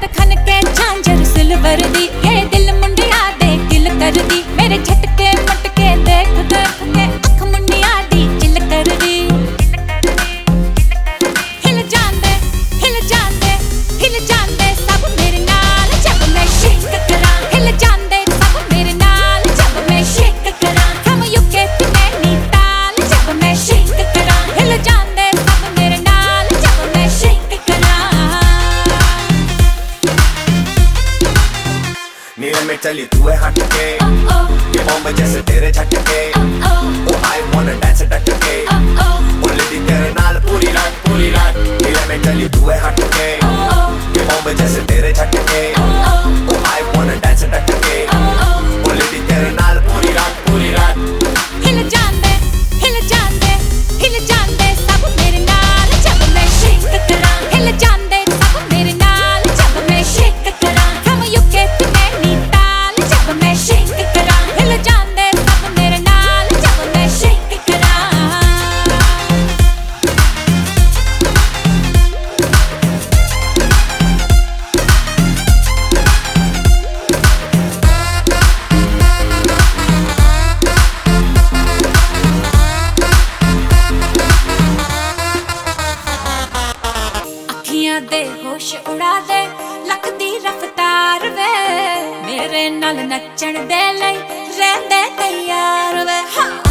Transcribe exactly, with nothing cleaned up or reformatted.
रात खन के झांझर सिल्वर दी, ये दिल मुंडिया दे दिल कर दी, मेरे झटके मटके देख देख के अख मुंडिया दी चिल कर दी। हिल जांदे हिल जांदे हिल जांदे सब मेरे नाल जब मैं शेक करा, हिल जांदे सब मेरे नाल जब मैं शेक करा, हम यूके ते नैनीताल जब मैं शेक करा, हिल जांदे सब मेरे नाल जब मैं शेक करा। नीले में चली तू है हट के, ये बॉम्ब जैसे तेरे झटके, ओ आई वांना डांस डट के, ओ लेडी तेरे नाल पूरी रात पूरी रात। नीले में चली तू है हट के, ये बॉम्ब जैसे तेरे झटके, ओ आई वांना डांस डट के, ओ लेडी तेरे नाल पूरी रात पूरी रात। हिल जांदे हिल जांदे हिल जांदे सब मेरे नाल जब मैं शेक करा, हिल जांदे सब मेरे नाल जब मैं शेक करा, हम यूके ते नैनीताल जब मैं शेक करा, हिल जांदे सब मेरे नाल जब मैं शेक करा। अखियां दे होश उड़ा दे लक दी रफ्तार वे, मेरे नाल नचण दे लई रहंदे तैयार वे। हाँ